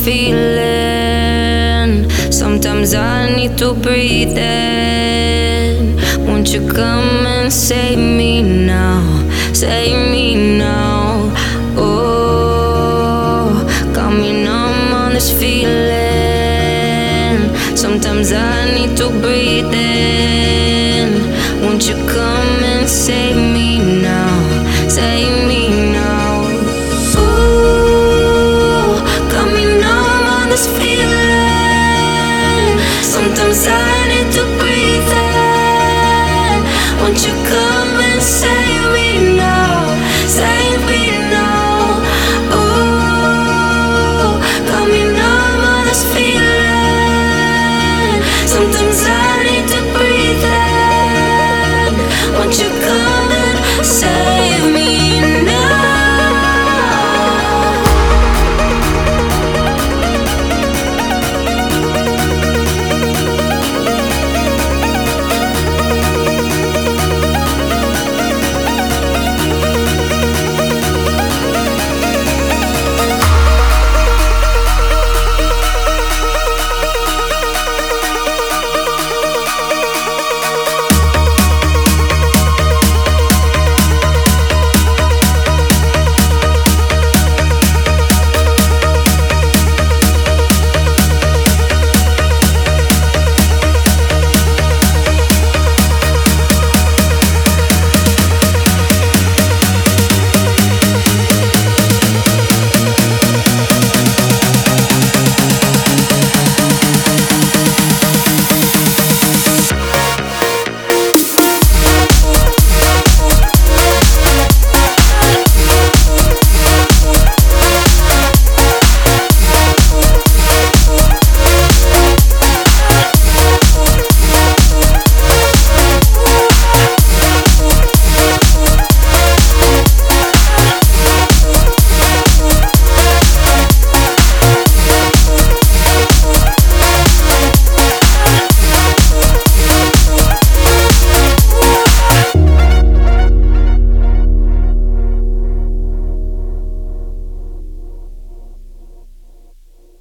feeling. Sometimes I need to breathe in. Won't you come and save me now? Save me now. Oh, got me numb on this feeling. Sometimes I need to breathe in. Won't you come and save me now? Save me now. Ooh, got me numb on this feeling. Sometimes I need to breathe.